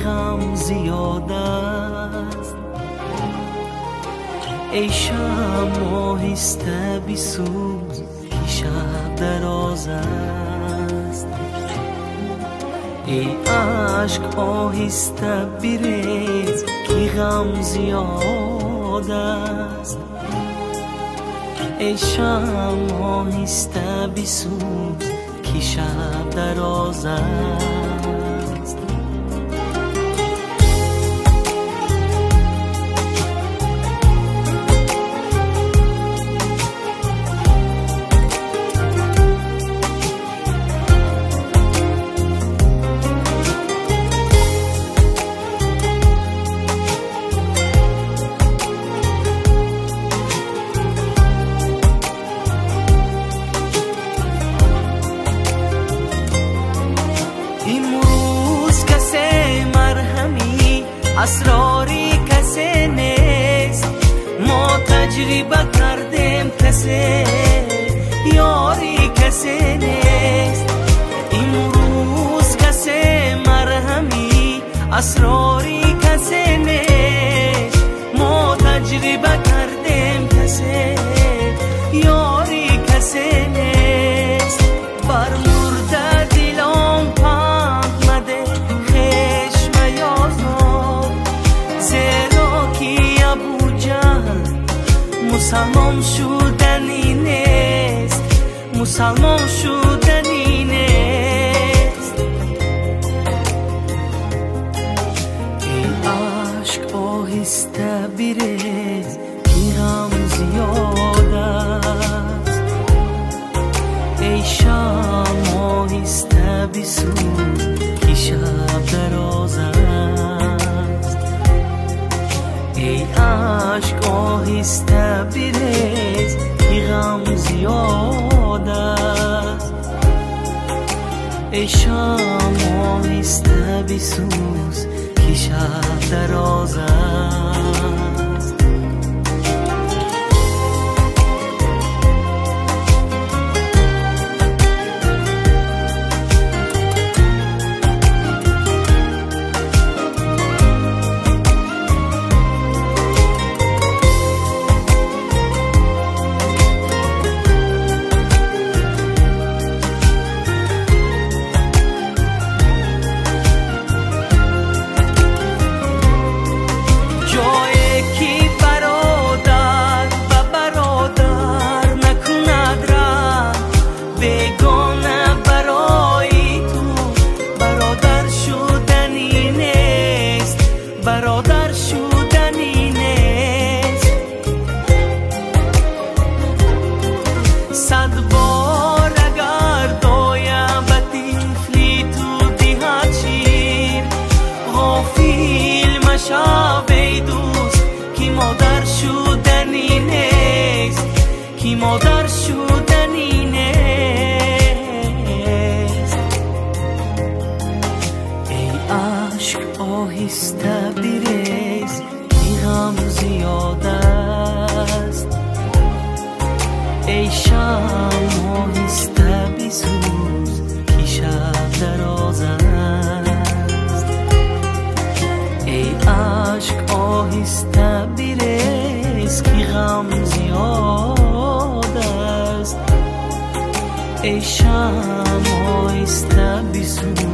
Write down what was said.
غم زیاد است. ای شمع آهسته بسوز که شب دراز است. ای عشق آهسته بریز که غم زیاد است. ای شمع آهسته بسوز که شب دراز است. اسراری کسی نیست، ما تجربه کردیم کسی یاری کسی نیست. امروز کسی مرهمی اسراری کسی نیست، ما تجربه کردیم کسی یاری کسی نیست. بر مرده دلم پند مده خشم یازم، زیرا که ابو جهل مسلمان شدنی نیست، مسلمان شدنی نیست. ای عشق آهسته بریز که غم زیاد است. ای شمع آهسته بسوز که شب دراز است. ای عشق آهسته بریز که غم زیاد است. ای شمع آهسته بسوز که شب دراز است. برادر شدنی نیست. صد بار اگر دایم به طفلی تو دهد شیر، غافل مشو ای دوست که مادر شدنی نیست، که مادر شدنی نیست. ای عشق آهسته بریز که غم زیاد است. ای شمع آهسته بسوز که شب دراز است. ای عشق آهسته بریز که غم زیاد است. ای شمع آهسته بسوز